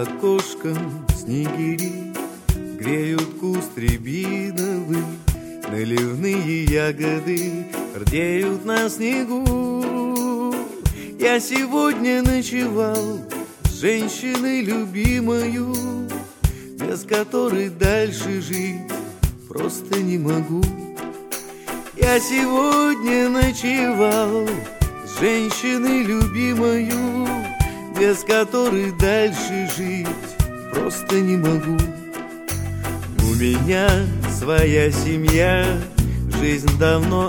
окошком снегири греют куст рябиновый, наливные ягоды рдеют на снегу. Я сегодня ночевал с женщиной любимою, без которой дальше жить просто не могу. Я сегодня ночевал с женщиной любимою, без которой дальше жить просто не могу. У меня своя семья, жизнь давно